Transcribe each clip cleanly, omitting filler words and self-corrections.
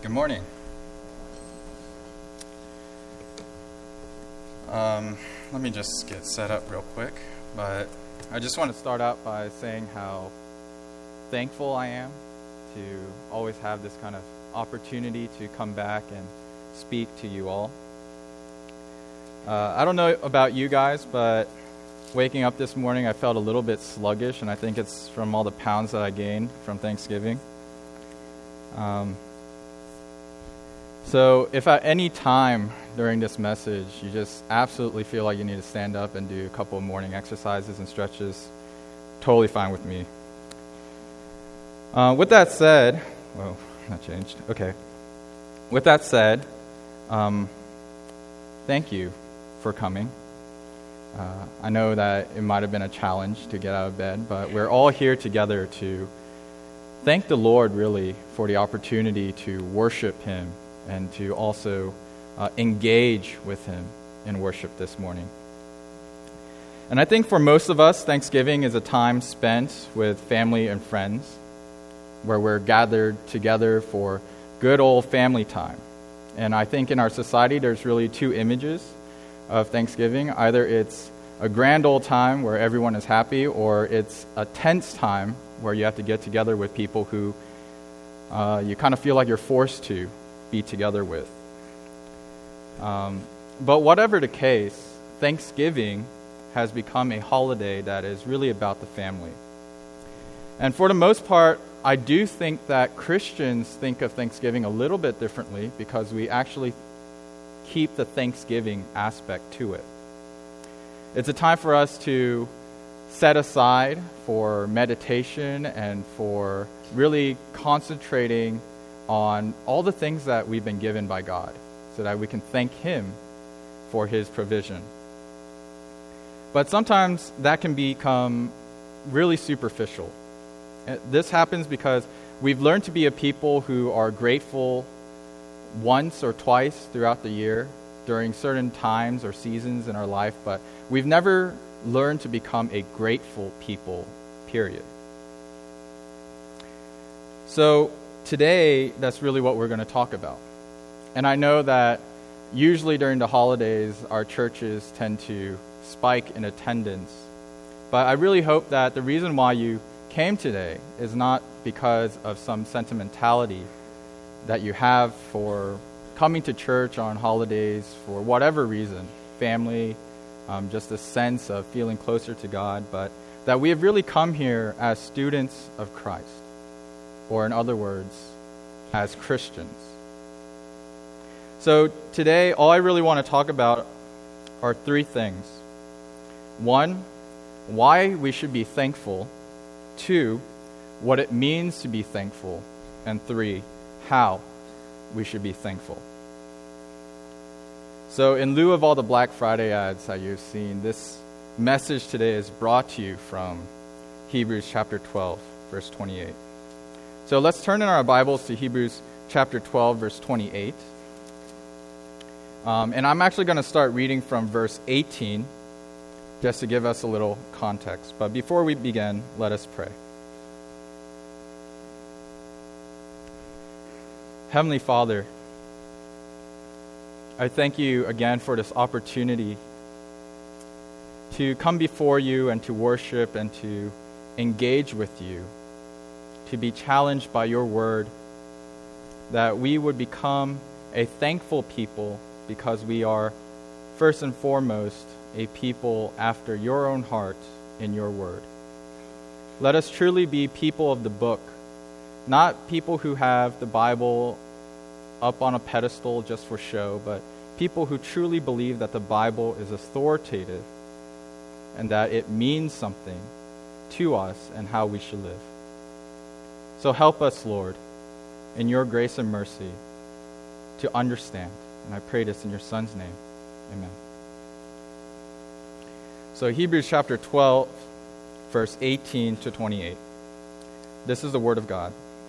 Good morning. Let me just get set up real quick, but I just want to start out by saying how thankful I am to always have this kind of opportunity to come back and speak to you all. I don't know about you guys, but waking up this morning I felt a little bit sluggish, and I think it's from all the pounds that I gained from Thanksgiving. So if at any time during this message you just absolutely feel like you need to stand up and do a couple of morning exercises and stretches, totally fine with me. With that said, whoa, that changed. Okay. With that said, thank you for coming. I know that it might have been a challenge to get out of bed, but we're all here together to thank the Lord really for the opportunity to worship Him and to also engage with Him in worship this morning. And I think for most of us, Thanksgiving is a time spent with family and friends where we're gathered together for good old family time. And I think in our society there's really two images of Thanksgiving. Either it's a grand old time where everyone is happy, or it's a tense time where you have to get together with people who you kind of feel like you're forced to be together with. But whatever the case, Thanksgiving has become a holiday that is really about the family. And for the most part, I do think that Christians think of Thanksgiving a little bit differently because we actually keep the Thanksgiving aspect to it. It's a time for us to set aside for meditation and for really concentrating on all the things that we've been given by God so that we can thank Him for His provision. But sometimes that can become really superficial. This happens because we've learned to be a people who are grateful once or twice throughout the year during certain times or seasons in our life, but we've never learned to become a grateful people, period. So today, that's really what we're going to talk about. And I know that usually during the holidays, our churches tend to spike in attendance. But I really hope that the reason why you came today is not because of some sentimentality that you have for coming to church on holidays for whatever reason, family, just a sense of feeling closer to God, but that we have really come here as students of Christ, or in other words, as Christians. So today, all I really want to talk about are three things. One, why we should be thankful. Two, what it means to be thankful. And three, how we should be thankful. So in lieu of all the Black Friday ads that you've seen, this message today is brought to you from Hebrews chapter 12, verse 28. So let's turn in our Bibles to Hebrews chapter 12, verse 28. And I'm actually going to start reading from verse 18, just to give us a little context. But before we begin, let us pray. Heavenly Father, I thank you again for this opportunity to come before you and to worship and to engage with you, to be challenged by your word, that we would become a thankful people because we are, first and foremost, a people after your own heart in your word. Let us truly be people of the book, not people who have the Bible up on a pedestal just for show, but people who truly believe that the Bible is authoritative and that it means something to us and how we should live. So help us, Lord, in your grace and mercy to understand. And I pray this in your Son's name. Amen. So Hebrews chapter 12, verse 18 to 28. This is the word of God.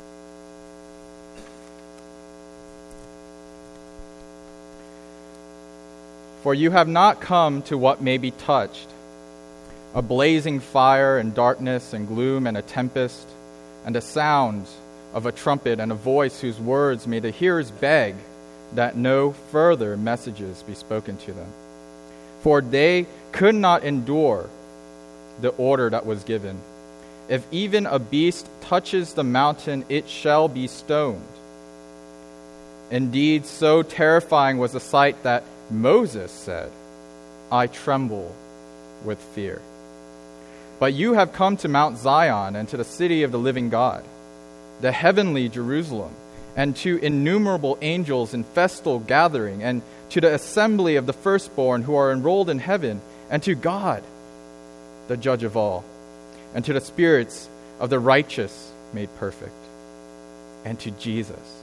For you have not come to what may be touched, a blazing fire and darkness and gloom and a tempest, and a sound of a trumpet and a voice whose words made the hearers beg that no further messages be spoken to them. For they could not endure the order that was given. If even a beast touches the mountain, it shall be stoned. Indeed, so terrifying was the sight that Moses said, I tremble with fear. But you have come to Mount Zion and to the city of the living God, the heavenly Jerusalem, and to innumerable angels in festal gathering, and to the assembly of the firstborn who are enrolled in heaven, and to God, the judge of all, and to the spirits of the righteous made perfect, and to Jesus,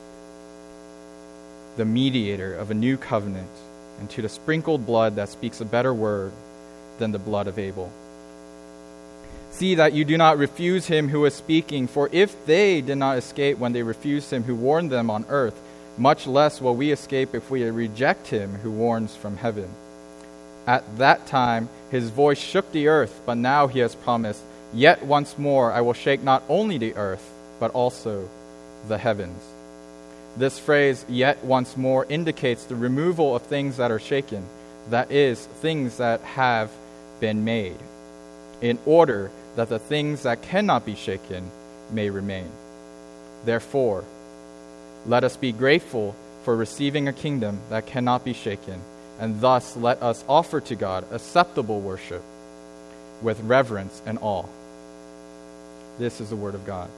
the mediator of a new covenant, and to the sprinkled blood that speaks a better word than the blood of Abel. See that you do not refuse him who is speaking, for if they did not escape when they refused him who warned them on earth, much less will we escape if we reject him who warns from heaven. At that time his voice shook the earth, but now he has promised, yet once more I will shake not only the earth, but also the heavens. This phrase, yet once more, indicates the removal of things that are shaken, that is, things that have been made, in order that the things that cannot be shaken may remain. Therefore, let us be grateful for receiving a kingdom that cannot be shaken, and thus let us offer to God acceptable worship with reverence and awe. This is the word of God.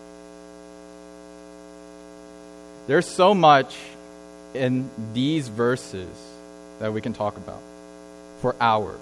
There's so much in these verses that we can talk about for hours,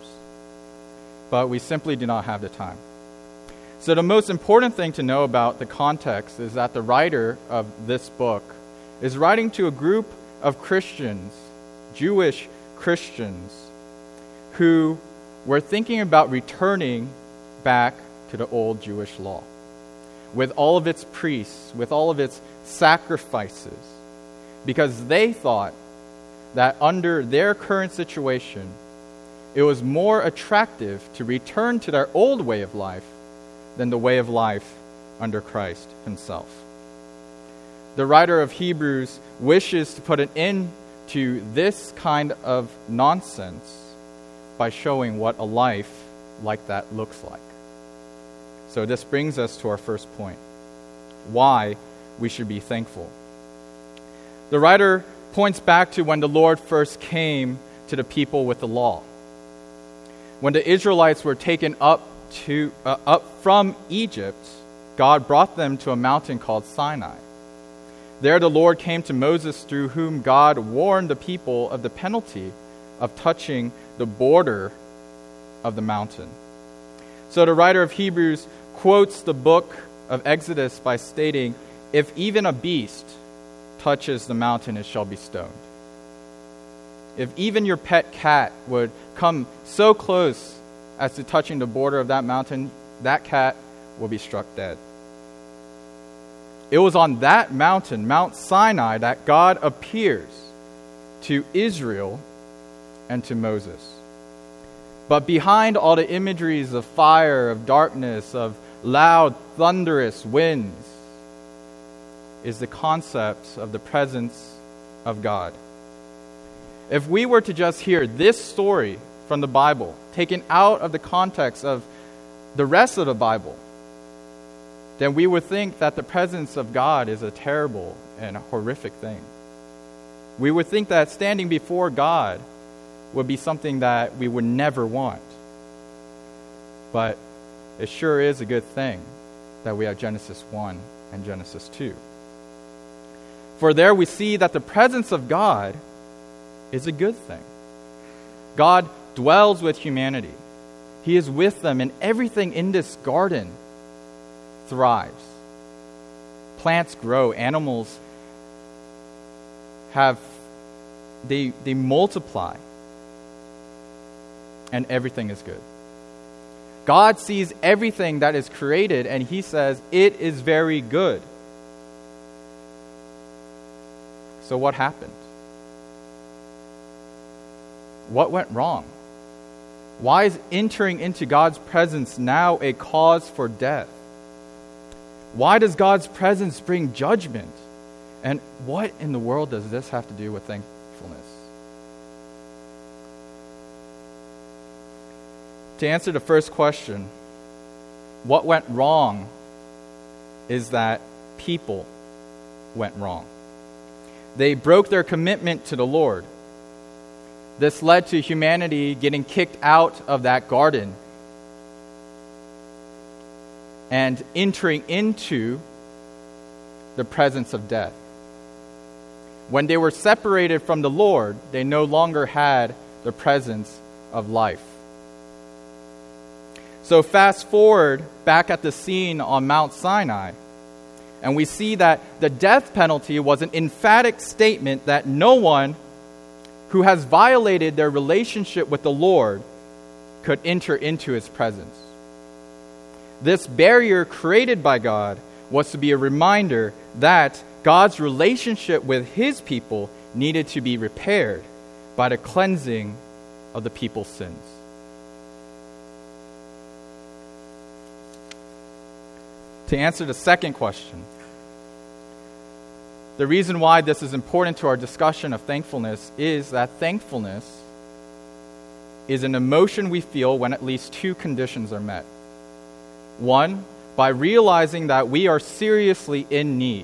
but we simply do not have the time. So the most important thing to know about the context is that the writer of this book is writing to a group of Christians, Jewish Christians, who were thinking about returning back to the old Jewish law, with all of its priests, with all of its sacrifices, because they thought that under their current situation, it was more attractive to return to their old way of life than the way of life under Christ himself. The writer of Hebrews wishes to put an end to this kind of nonsense by showing what a life like that looks like. So this brings us to our first point: why we should be thankful. The writer points back to when the Lord first came to the people with the law. When the Israelites were taken up from Egypt, God brought them to a mountain called Sinai. There the Lord came to Moses, through whom God warned the people of the penalty of touching the border of the mountain. So the writer of Hebrews quotes the book of Exodus by stating, if even a beast touches the mountain, it shall be stoned. If even your pet cat would come so close as to touching the border of that mountain, that cat will be struck dead. It was on that mountain, Mount Sinai, that God appears to Israel and to Moses. But behind all the imageries of fire, of darkness, of loud, thunderous winds, is the concept of the presence of God. If we were to just hear this story from the Bible, taken out of the context of the rest of the Bible, then we would think that the presence of God is a terrible and horrific thing. We would think that standing before God would be something that we would never want. But it sure is a good thing that we have Genesis 1 and Genesis 2. For there we see that the presence of God is a good thing. God dwells with humanity. He is with them, and everything in this garden thrives. Plants grow, animals they multiply, and everything is good. God sees everything that is created, and he says, it is very good. So what happened? What went wrong? Why is entering into God's presence now a cause for death? Why does God's presence bring judgment? And what in the world does this have to do with thankfulness? To answer the first question, what went wrong is that people went wrong. They broke their commitment to the Lord. This led to humanity getting kicked out of that garden and entering into the presence of death. When they were separated from the Lord, they no longer had the presence of life. So fast forward back at the scene on Mount Sinai, and we see that the death penalty was an emphatic statement that no one who has violated their relationship with the Lord could enter into his presence. This barrier created by God was to be a reminder that God's relationship with his people needed to be repaired by the cleansing of the people's sins. To answer the second question, the reason why this is important to our discussion of thankfulness is that thankfulness is an emotion we feel when at least two conditions are met. One, by realizing that we are seriously in need.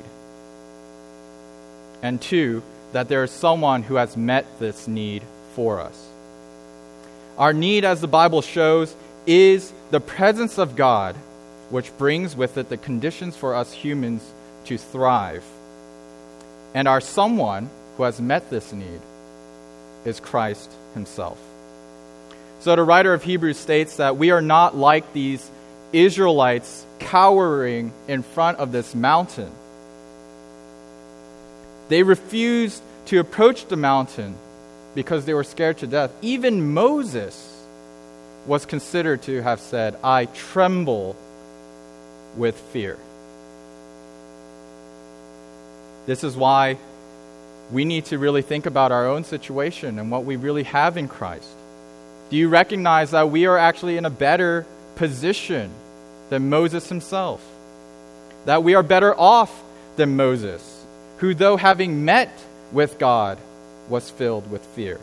And two, that there is someone who has met this need for us. Our need, as the Bible shows, is the presence of God, which brings with it the conditions for us humans to thrive. And our someone who has met this need is Christ himself. So the writer of Hebrews states that we are not like these Israelites cowering in front of this mountain. They refused to approach the mountain because they were scared to death. Even Moses was considered to have said, "I tremble with fear." This is why we need to really think about our own situation and what we really have in Christ. Do you recognize that we are actually in a better position than Moses himself? That we are better off than Moses, who, though having met with God, was filled with fear.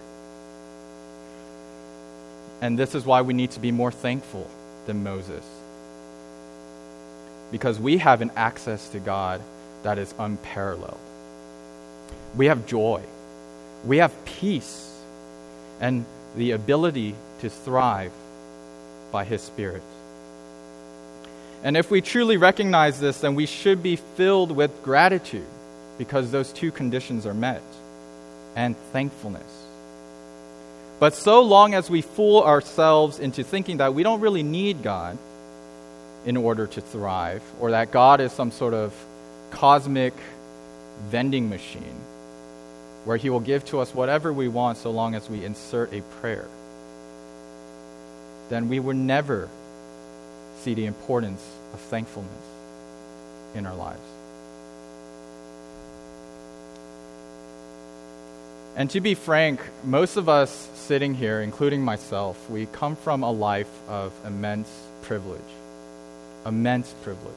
And this is why we need to be more thankful than Moses, because we have an access to God that is unparalleled. We have joy, we have peace, and the ability to thrive by His Spirit. And if we truly recognize this, then we should be filled with gratitude, because those two conditions are met, and thankfulness. But so long as we fool ourselves into thinking that we don't really need God in order to thrive, or that God is some sort of cosmic vending machine where He will give to us whatever we want so long as we insert a prayer, then we will never see the importance of thankfulness in our lives. And to be frank, most of us sitting here, including myself, we come from a life of immense privilege. Immense privilege.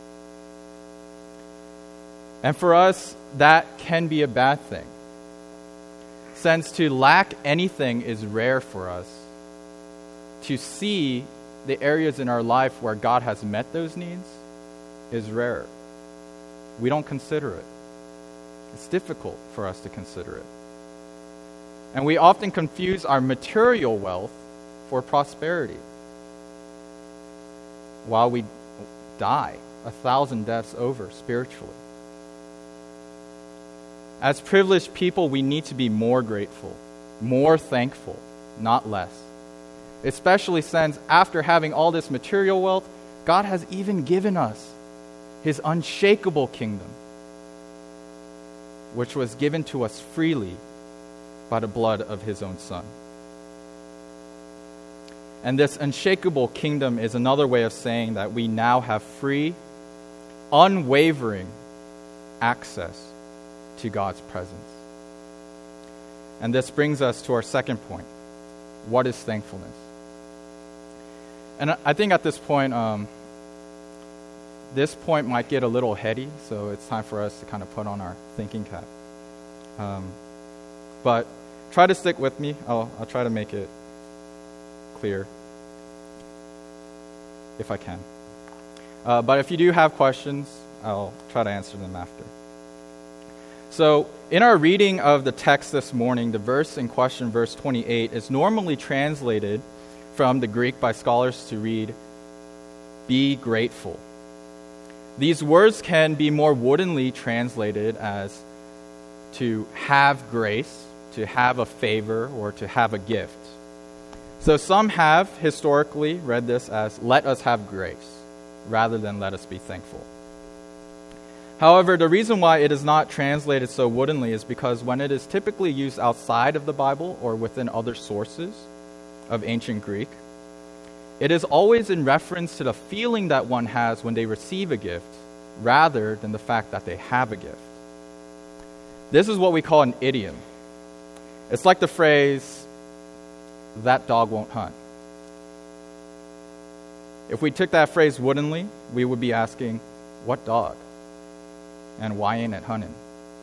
And for us, that can be a bad thing. Since to lack anything is rare for us, to see the areas in our life where God has met those needs is rare. We don't consider it. It's difficult for us to consider it. And we often confuse our material wealth for prosperity, while we die 1,000 deaths over spiritually. As privileged people, we need to be more grateful, more thankful, not less. Especially since after having all this material wealth, God has even given us His unshakable kingdom, which was given to us freely by the blood of His own Son. And this unshakable kingdom is another way of saying that we now have free, unwavering access to God's presence. And this brings us to our second point. What is thankfulness? And I think at this point, this point might get a little heady, so it's time for us to kind of put on our thinking cap. But try to stick with me. I'll try to make it clear if I can. But if you do have questions, I'll try to answer them after. So in our reading of the text this morning, the verse in question, verse 28, is normally translated from the Greek by scholars to read, "Be grateful." These words can be more woodenly translated as to have grace, to have a favor, or to have a gift. So some have historically read this as "let us have grace," rather than "let us be thankful." However, the reason why it is not translated so woodenly is because when it is typically used outside of the Bible or within other sources of ancient Greek, it is always in reference to the feeling that one has when they receive a gift, rather than the fact that they have a gift. This is what we call an idiom. It's like the phrase, "that dog won't hunt." If we took that phrase woodenly, we would be asking, what dog? And why ain't it hunting?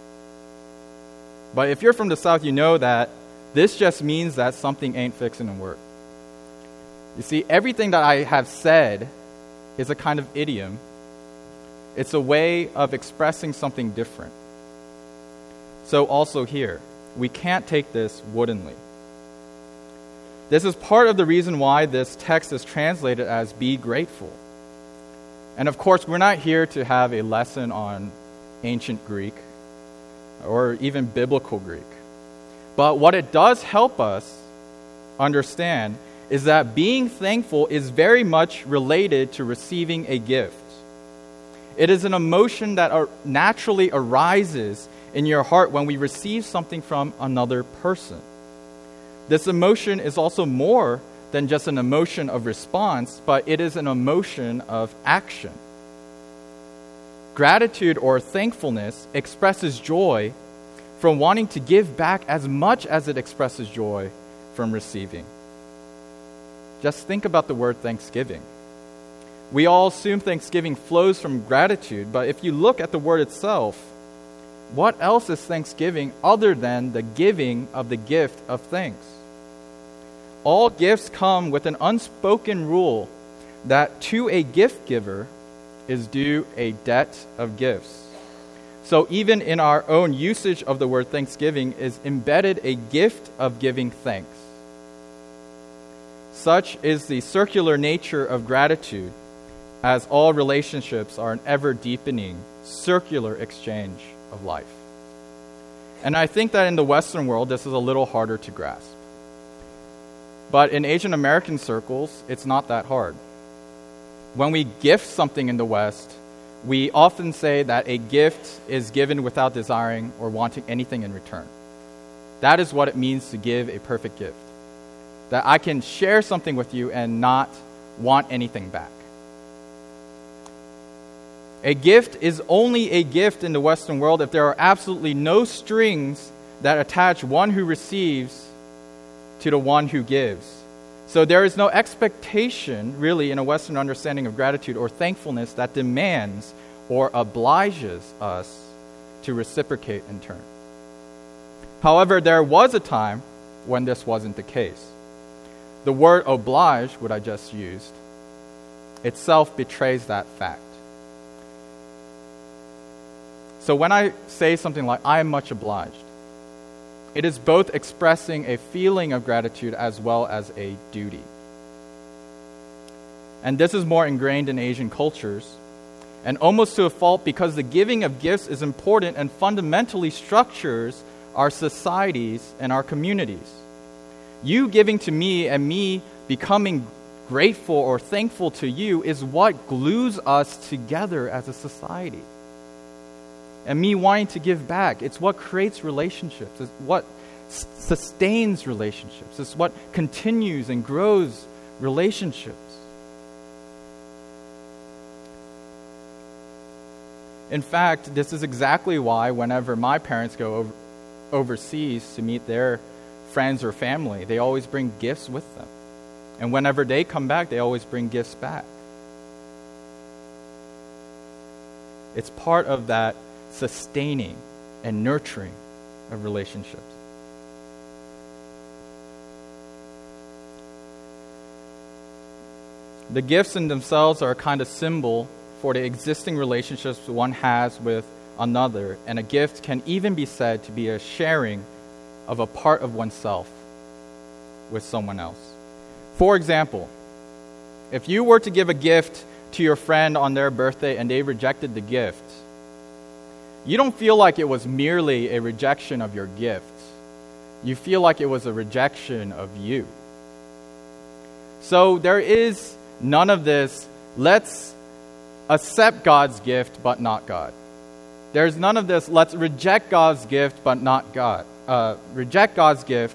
But if you're from the South, you know that this just means that something ain't fixing to work. You see, everything that I have said is a kind of idiom. It's a way of expressing something different. So also here, we can't take this woodenly. This is part of the reason why this text is translated as "be grateful." And of course, we're not here to have a lesson on ancient Greek or even biblical Greek. But what it does help us understand is that being thankful is very much related to receiving a gift. It is an emotion that naturally arises in your heart when we receive something from another person. This emotion is also more than just an emotion of response, but it is an emotion of action. Gratitude or thankfulness expresses joy from wanting to give back as much as it expresses joy from receiving. Just think about the word thanksgiving. We all assume thanksgiving flows from gratitude, but if you look at the word itself, what else is thanksgiving other than the giving of the gift of thanks? All gifts come with an unspoken rule that to a gift giver is due a debt of gifts. So even in our own usage of the word thanksgiving is embedded a gift of giving thanks. Such is the circular nature of gratitude, as all relationships are an ever-deepening, circular exchange of life. And I think that in the Western world, this is a little harder to grasp. But in Asian American circles, it's not that hard. When we gift something in the West, we often say that a gift is given without desiring or wanting anything in return. That is what it means to give a perfect gift. That I can share something with you and not want anything back. A gift is only a gift in the Western world if there are absolutely no strings that attach one who receives to the one who gives. So there is no expectation, really, in a Western understanding of gratitude or thankfulness that demands or obliges us to reciprocate in turn. However, there was a time when this wasn't the case. The word oblige, what I just used, itself betrays that fact. So when I say something like, "I am much obliged," it is both expressing a feeling of gratitude as well as a duty. And this is more ingrained in Asian cultures, and almost to a fault because the giving of gifts is important and fundamentally structures our societies and our communities. You giving to me and me becoming grateful or thankful to you is what glues us together as a society. And me wanting to give back, it's what creates relationships. It's what sustains relationships. It's what continues and grows relationships. In fact, this is exactly why whenever my parents go overseas to meet their friends or family, they always bring gifts with them. And whenever they come back, they always bring gifts back. It's part of that sustaining and nurturing of relationships. The gifts in themselves are a kind of symbol for the existing relationships one has with another, and a gift can even be said to be a sharing of a part of oneself with someone else. For example, if you were to give a gift to your friend on their birthday and they rejected the gift, you don't feel like it was merely a rejection of your gift. You feel like it was a rejection of you. So there is none of this, let's accept God's gift but not God. There's none of this, let's reject God's gift but not God. Reject God's gift,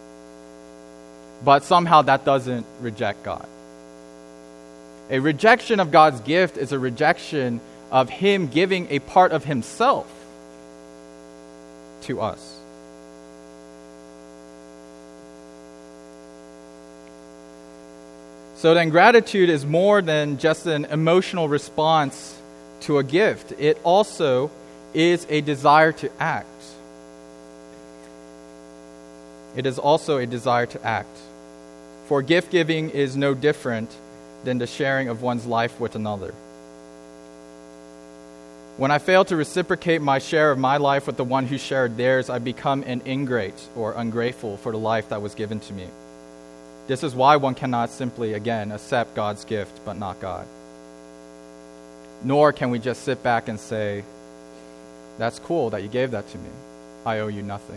but somehow that doesn't reject God. A rejection of God's gift is a rejection of Him giving a part of Himself to us. So then gratitude is more than just an emotional response to a gift. It also is a desire to act. It is also a desire to act. For gift giving is no different than the sharing of one's life with another. When I fail to reciprocate my share of my life with the one who shared theirs, I become an ingrate or ungrateful for the life that was given to me. This is why one cannot simply, again, accept God's gift but not God. Nor can we just sit back and say, that's cool that you gave that to me. I owe you nothing.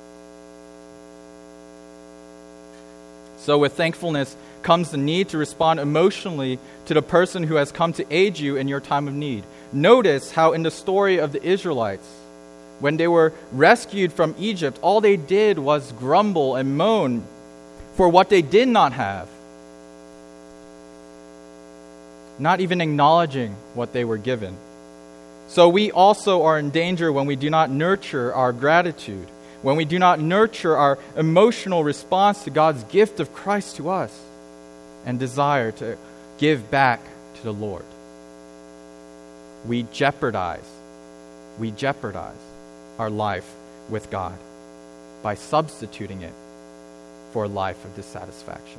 So with thankfulness comes the need to respond emotionally to the person who has come to aid you in your time of need. Notice how in the story of the Israelites, when they were rescued from Egypt, all they did was grumble and moan for what they did not have, not even acknowledging what they were given. So we also are in danger when we do not nurture our gratitude, when we do not nurture our emotional response to God's gift of Christ to us and desire to give back to the Lord. We jeopardize our life with God by substituting it for a life of dissatisfaction.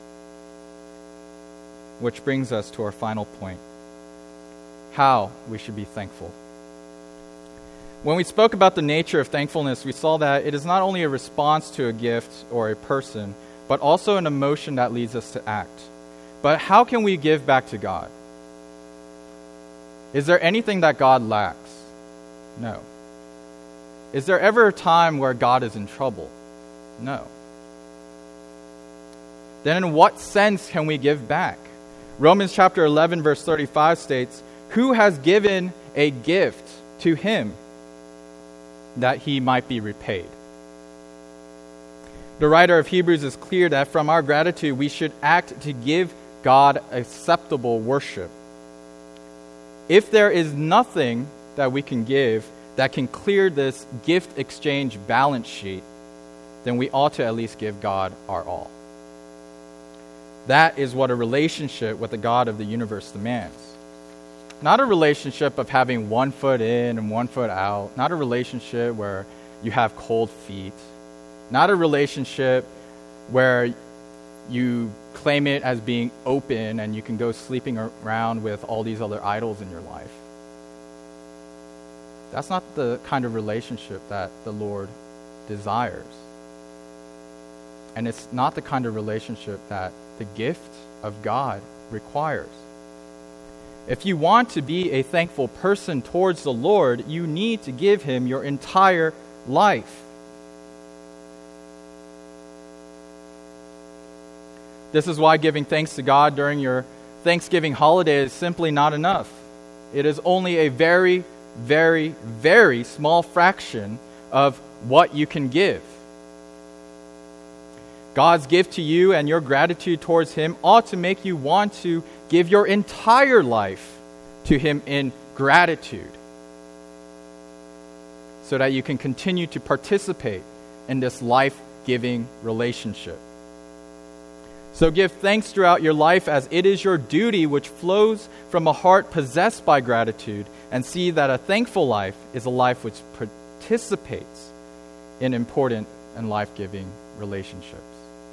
Which brings us to our final point, how we should be thankful. When we spoke about the nature of thankfulness, we saw that it is not only a response to a gift or a person, but also an emotion that leads us to act. But how can we give back to God? Is there anything that God lacks? No. Is there ever a time where God is in trouble? No. Then in what sense can we give back? Romans chapter 11 verse 35 states, "Who has given a gift to him that he might be repaid?" The writer of Hebrews is clear that from our gratitude we should act to give God acceptable worship. If there is nothing that we can give that can clear this gift exchange balance sheet, then we ought to at least give God our all. That is what a relationship with the God of the universe demands. Not a relationship of having 1 foot in and 1 foot out. Not a relationship where you have cold feet. Not a relationship where you claim it as being open and you can go sleeping around with all these other idols in your life. That's not the kind of relationship that the Lord desires. And it's not the kind of relationship that the gift of God requires. If you want to be a thankful person towards the Lord, you need to give Him your entire life. This is why giving thanks to God during your Thanksgiving holiday is simply not enough. It is only a very, very, very small fraction of what you can give. God's gift to you and your gratitude towards Him ought to make you want to give your entire life to Him in gratitude, so that you can continue to participate in this life-giving relationship. So give thanks throughout your life as it is your duty, which flows from a heart possessed by gratitude, and see that a thankful life is a life which participates in important and life-giving relationships.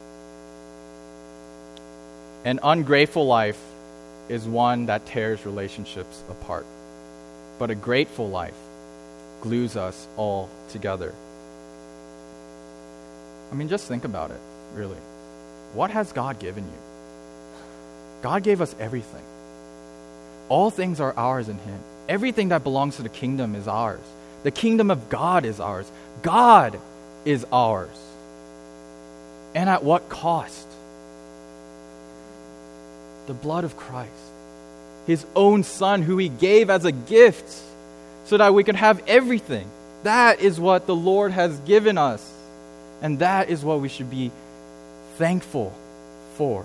An ungrateful life is one that tears relationships apart, but a grateful life glues us all together. I mean, just think about it, really. What has God given you? God gave us everything. All things are ours in Him. Everything that belongs to the kingdom is ours. The kingdom of God is ours. God is ours. And at what cost? The blood of Christ. His own Son, who He gave as a gift so that we can have everything. That is what the Lord has given us. And that is what we should be thankful for.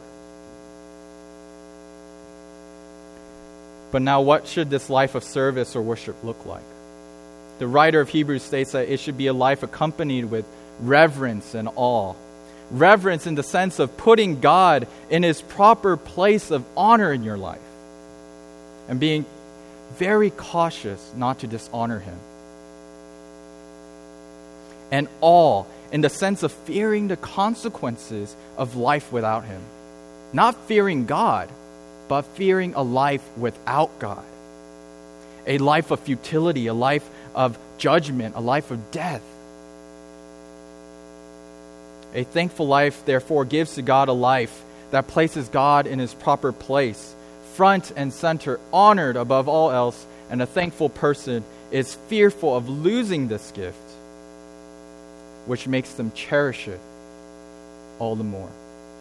But now, what should this life of service or worship look like? The writer of Hebrews states that it should be a life accompanied with reverence and awe. Reverence in the sense of putting God in His proper place of honor in your life and being very cautious not to dishonor Him. And awe in the sense of fearing the consequences of life without Him. Not fearing God, but fearing a life without God. A life of futility, a life of judgment, a life of death. A thankful life, therefore, gives to God a life that places God in His proper place, front and center, honored above all else, and a thankful person is fearful of losing this gift, which makes them cherish it all the more.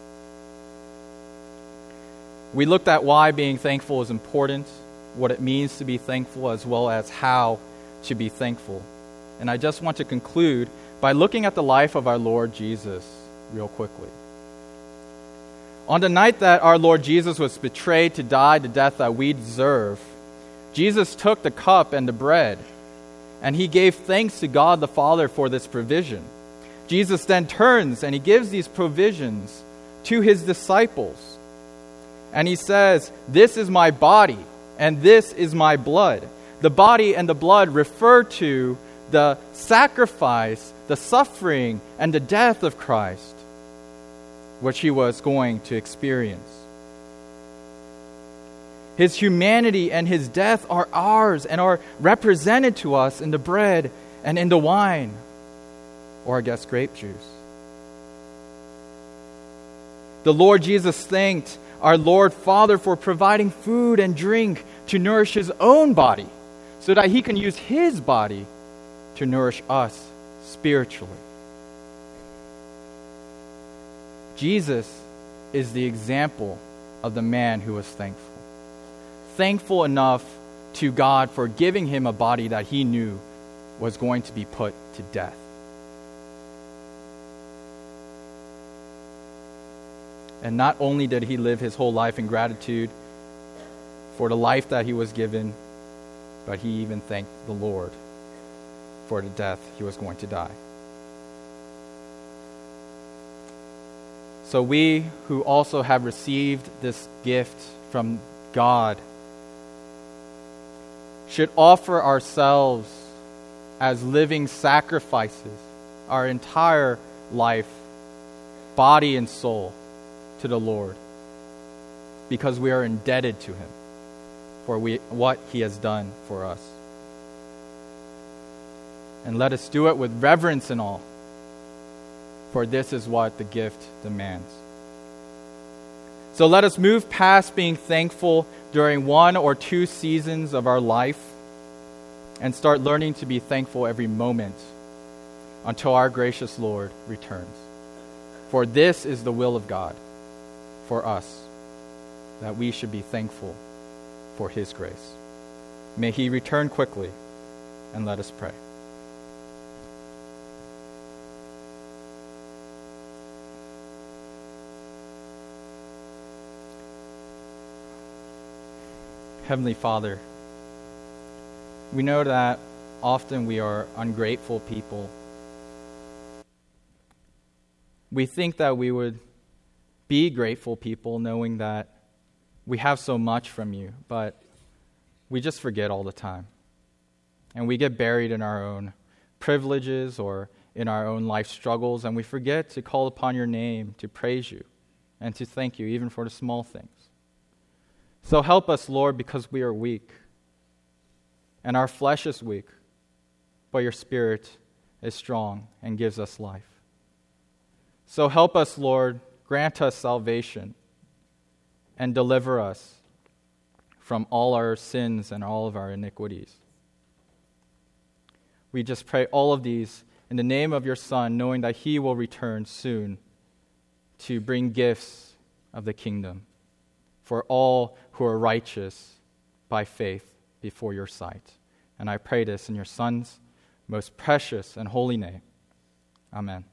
We looked at why being thankful is important, what it means to be thankful, as well as how to be thankful. And I just want to conclude by looking at the life of our Lord Jesus real quickly. On the night that our Lord Jesus was betrayed to die the death that we deserve, Jesus took the cup and the bread, and He gave thanks to God the Father for this provision. Jesus then turns and He gives these provisions to His disciples. And He says, "This is my body, and this is my blood." The body and the blood refer to the sacrifice, the suffering, and the death of Christ, which He was going to experience. His humanity and His death are ours and are represented to us in the bread and in the wine, or I guess grape juice. The Lord Jesus thanked our Lord Father for providing food and drink to nourish His own body, so that He can use His body to nourish us spiritually. Jesus is the example of the man who was thankful. Thankful enough to God for giving Him a body that He knew was going to be put to death. And not only did He live His whole life in gratitude for the life that He was given, but He even thanked the Lord for the death He was going to die. So we who also have received this gift from God should offer ourselves as living sacrifices, our entire life, body and soul, to the Lord, because we are indebted to Him for what He has done for us. And let us do it with reverence and awe, for this is what the gift demands. So let us move past being thankful during 1 or 2 seasons of our life and start learning to be thankful every moment until our gracious Lord returns. For this is the will of God for us, that we should be thankful for His grace. May He return quickly, and let us pray. Heavenly Father, we know that often we are ungrateful people. We think that we would be grateful people, knowing that we have so much from you, but we just forget all the time. And we get buried in our own privileges or in our own life struggles, and we forget to call upon your name, to praise you, and to thank you, even for the small things. So help us, Lord, because we are weak, and our flesh is weak, but your Spirit is strong and gives us life. So help us, Lord, grant us salvation, and deliver us from all our sins and all of our iniquities. We just pray all of these in the name of your Son, knowing that he will return soon to bring gifts of the kingdom for all who are righteous by faith before your sight. And I pray this in your Son's most precious and holy name. Amen.